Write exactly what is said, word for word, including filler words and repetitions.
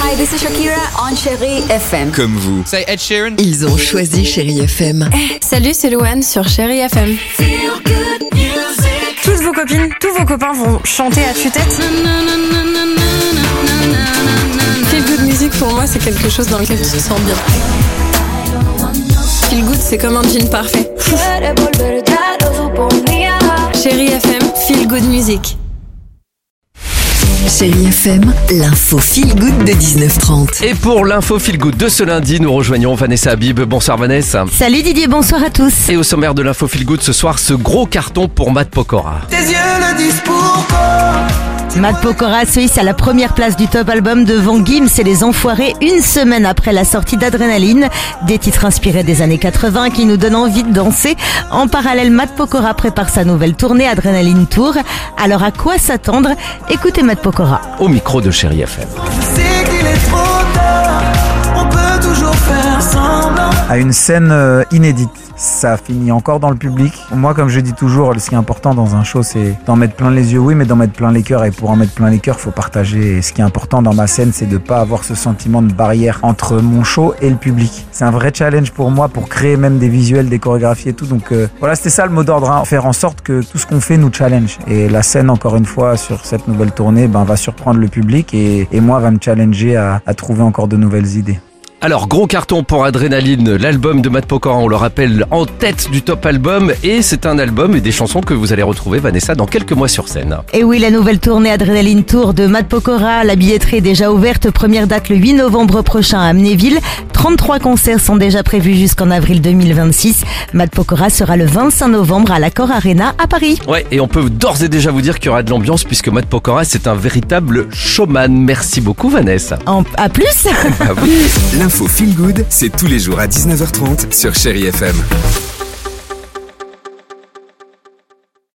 Hi, this is Shakira on Chérie F M. Comme vous. Say Ed Sheeran. Ils ont choisi Chérie F M. Hey, salut, c'est Louane sur Chérie F M. Toutes vos copines, tous vos copains vont chanter à tue-tête. Feel good music pour moi, c'est quelque chose dans lequel tu te sens bien. Feel good, c'est comme un jean parfait. Chérie F M, feel good music. Chérie F M, l'info feel good de dix-neuf trente. Et pour l'info feel good de ce lundi, nous rejoignons Vanessa Habib. Bonsoir Vanessa. Salut Didier, bonsoir à tous. Et au sommaire de l'info feel good ce soir, ce gros carton pour Matt Pokora. Tes yeux le disent pourquoi. Matt Pokora se hisse à la première place du top album devant Gims et les Enfoirés une semaine après la sortie d'Adrénaline. Des titres inspirés des années quatre-vingts qui nous donnent envie de danser. En parallèle, Matt Pokora prépare sa nouvelle tournée Adrénaline Tour. Alors à quoi s'attendre? Écoutez Matt Pokora. Au micro de Chérie F M. Je sais qu'il est trop tard, on peut toujours faire semblant. À une scène euh, inédite. Ça finit encore dans le public. Moi, comme je dis toujours, ce qui est important dans un show, c'est d'en mettre plein les yeux, oui, mais d'en mettre plein les cœurs. Et pour en mettre plein les cœurs, faut partager. Et ce qui est important dans ma scène, c'est de pas avoir ce sentiment de barrière entre mon show et le public. C'est un vrai challenge pour moi, pour créer même des visuels, des chorégraphies et tout. Donc euh, voilà, c'était ça le mot d'ordre, hein. Faire en sorte que tout ce qu'on fait nous challenge. Et la scène, encore une fois, sur cette nouvelle tournée, ben, va surprendre le public et, et moi, va me challenger à, à trouver encore de nouvelles idées. Alors, gros carton pour Adrénaline, l'album de Matt Pokora, on le rappelle, en tête du top album. Et c'est un album et des chansons que vous allez retrouver, Vanessa, dans quelques mois sur scène. Et oui, la nouvelle tournée Adrénaline Tour de Matt Pokora, la billetterie est déjà ouverte. Première date le huit novembre prochain à Amnéville. trente-trois concerts sont déjà prévus jusqu'en avril deux mille vingt-six. Matt Pokora sera le vingt-cinq novembre à l'Accor Arena à Paris. Ouais, et on peut d'ores et déjà vous dire qu'il y aura de l'ambiance puisque Matt Pokora, c'est un véritable showman. Merci beaucoup, Vanessa. En, à plus. Bah oui. L'info feel good, c'est tous les jours à dix-neuf heures trente sur Chérie F M.